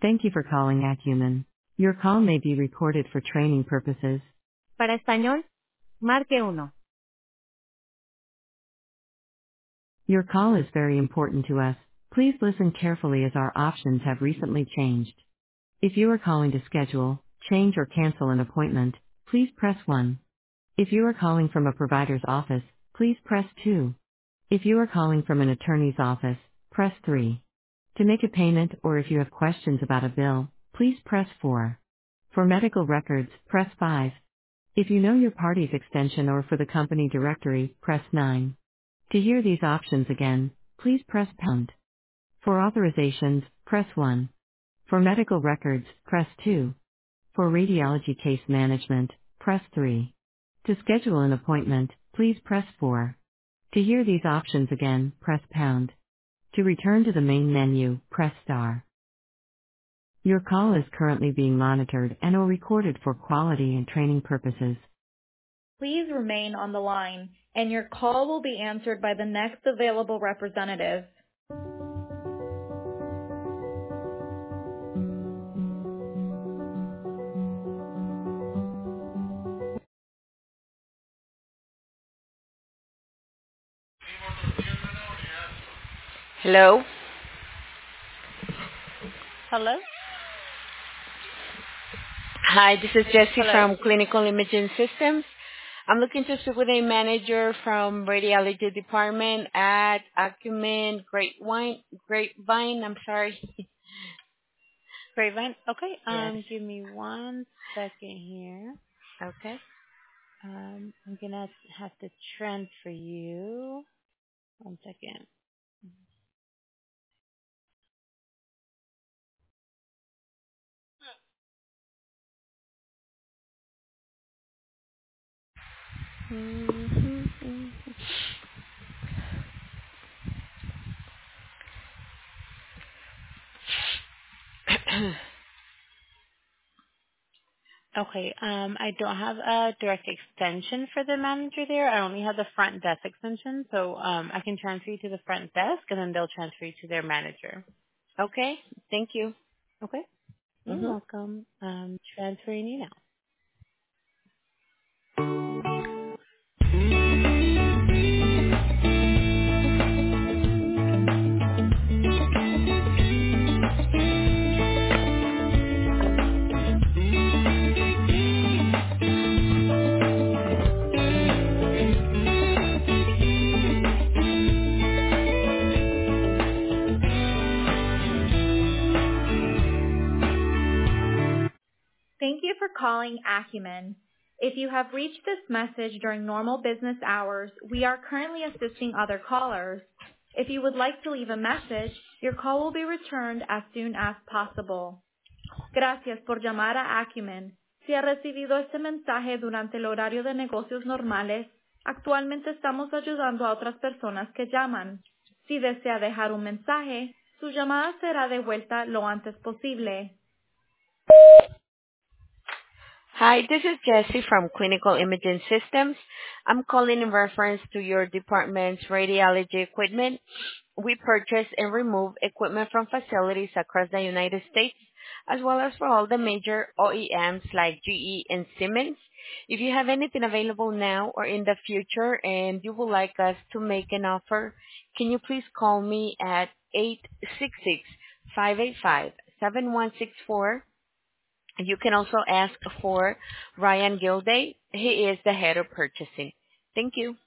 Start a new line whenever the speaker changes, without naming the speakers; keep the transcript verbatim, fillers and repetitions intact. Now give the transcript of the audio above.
Thank you for calling Acumen. Your call may be recorded for training purposes. Para español, marque uno. Your call is very important to us. Please listen carefully as our options have recently changed. If you are calling to schedule, change or cancel an appointment, please press one. If you are calling from a provider's office, please press two. If you are calling from an attorney's office, press three. To make a payment or if you have questions about a bill, please press four. For medical records, press five. If you know your party's extension or for the company directory, press nine. To hear these options again, please press pound. For authorizations, press one. For medical records, press two. For radiology case management, press three. To schedule an appointment, please press four. To hear these options again, press pound. To return to the main menu, press star. Your call is currently being monitored and or recorded for quality and training purposes. Please remain on the line, and your call will be answered by the next available representative.
Hello.
Hello?
Hi, this is Jessie
Hello?
from Clinical Imaging Systems. I'm looking to speak with a manager from radiology department at Acumen Grapevine. Grapevine, I'm sorry.
Grapevine? Okay,
Yes.
um, give me one second here.
Okay.
Um, I'm gonna have to transfer you. One second.
Mhm.
Okay, um, I don't have a direct extension for the manager there. I only have the front desk extension, so um, I can transfer you to the front desk, and then they'll transfer you to their manager.
Okay. Thank you.
Okay? You're
Mhm.
welcome. Um, transferring you now. Thank you for calling Acumen. If you have reached this message during normal business hours, we are currently assisting other callers. If you would like to leave a message, your call will be returned as soon as possible. Gracias por llamar a Acumen. Si ha recibido este mensaje durante el horario de negocios normales, actualmente estamos ayudando a otras personas que llaman. Si desea dejar un mensaje, su llamada será devuelta lo antes posible.
Hi, this is Jessie from Clinical Imaging Systems. I'm calling in reference to your department's radiology equipment. We purchase and remove equipment from facilities across the United States, as well as for all the major O E Ms like G E and Siemens. If you have anything available now or in the future and you would like us to make an offer, can you please call me at eight six six, five eight five, seven one six four? You can also ask for Ryan Gilday. He is the head of purchasing. Thank you.